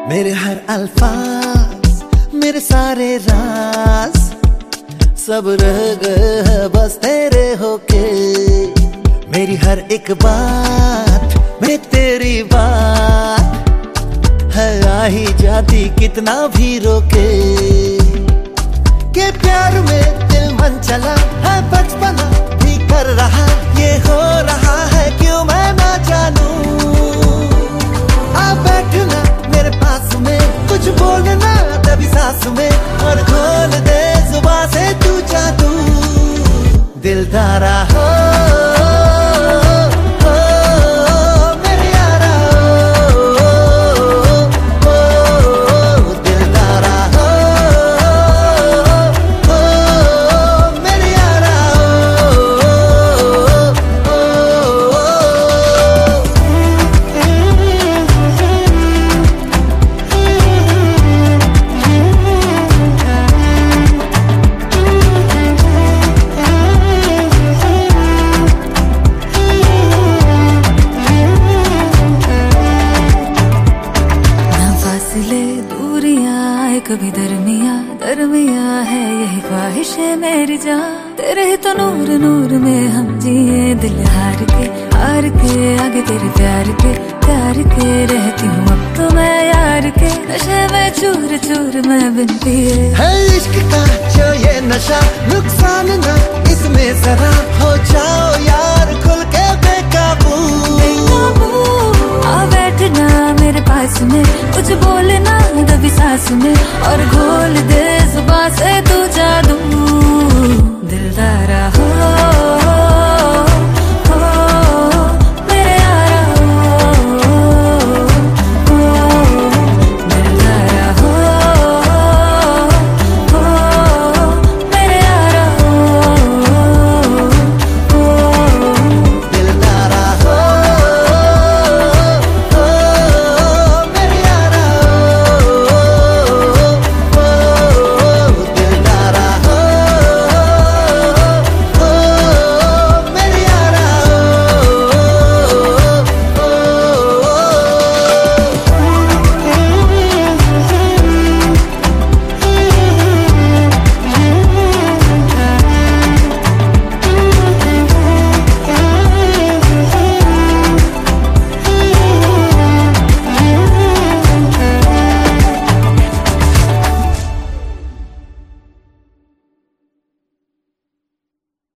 मेरे हर अल्फाज, मेरे सारे राज सब रह गए हैं बस तेरे होके। मेरी हर एक बात में तेरी बात है, आ ही जाती कितना भी रोके। के प्यार में दिल मन चला है, बचपना भी कर रहा, ये हो रहा है क्यों मैं ना जानूं। आ बैठना मेरे पास में, कुछ बोलना तभी सांस में, और खोल दे जुबां से तू जादू। दिलदारा हो मेरे यारा हो, दिलदारा हो मेरे यारा कभी दरमिया दरमिया है यही ख्वाहिश है मेरी जान। तेरे ही तो नूर नूर में हम जिए, दिल हार के आगे तेरे प्यार के रहती हूँ अब तो मैं यार के। नशे में चूर चूर मैं बिन पिए है इश्क का जो ये नशा, नुकसान ना इसमें जरा, हो जाओ यार खुल के बेकाबू। आ बैठना मेरे पास में, कुछ बोलना दबी सांस में, और